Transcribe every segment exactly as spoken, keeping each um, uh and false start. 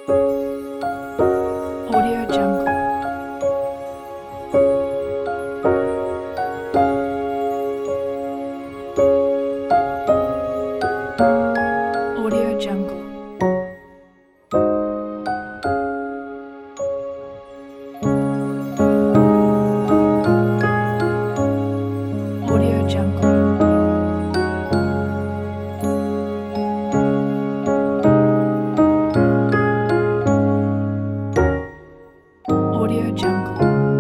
Audio Jungle. Audio Jungle. Audio Jungle. Audio Jungle.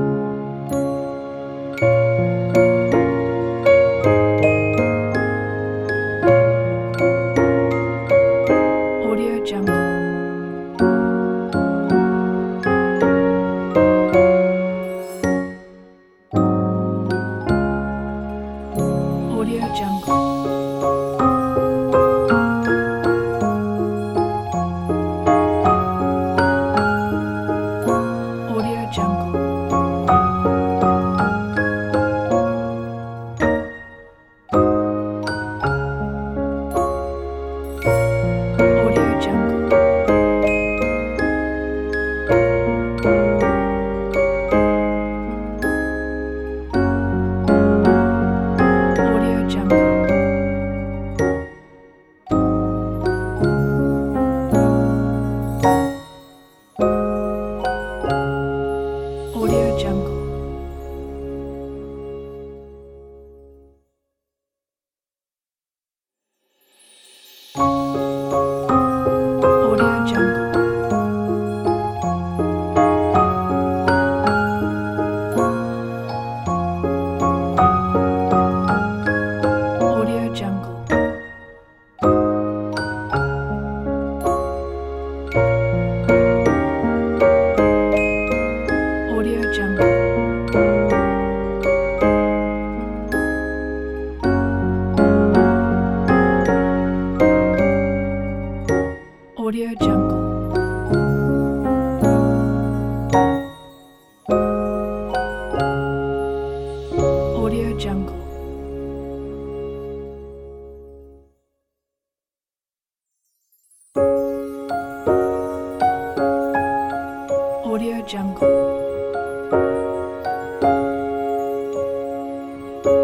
Audio Jungle. Audio Jungle. Audio Jungle. Audio Jungle. Audio Jungle. Audio Jungle. Audio Jungle. Audio Jungle. Audio Jungle. Audio Jungle. Audio Jungle. Audio Jungle.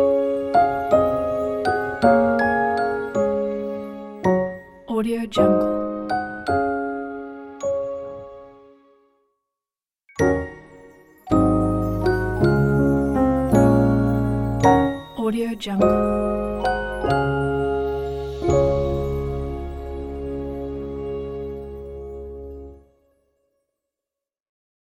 Audio Jungle.